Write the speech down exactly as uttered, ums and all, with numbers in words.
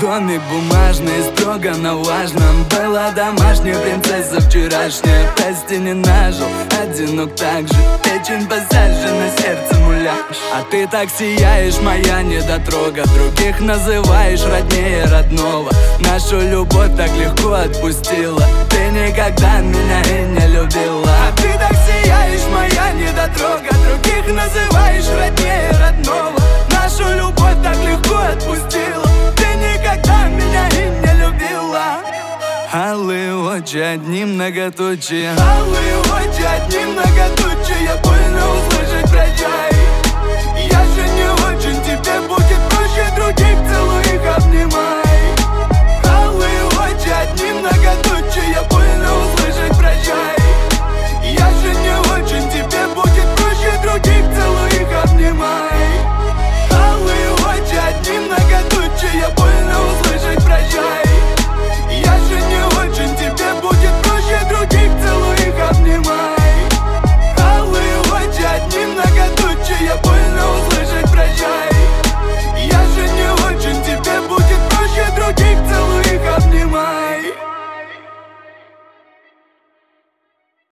домик бумажный, строго на важном. Была домашняя принцесса вчерашняя. Прости, не нажил, одинок так же. Печень посажена, сердце муляж. А ты так сияешь, моя недотрога. Других называешь роднее родного. Нашу любовь так легко отпустила. Ты никогда меня и не любила. А ты так сияешь, моя недотрога. Других называешь роднее родного. Нашу любовь так легко отпустила. Ты никогда меня и не любила. Алые очи, одни многоточие. Алые очи, одни многоточие.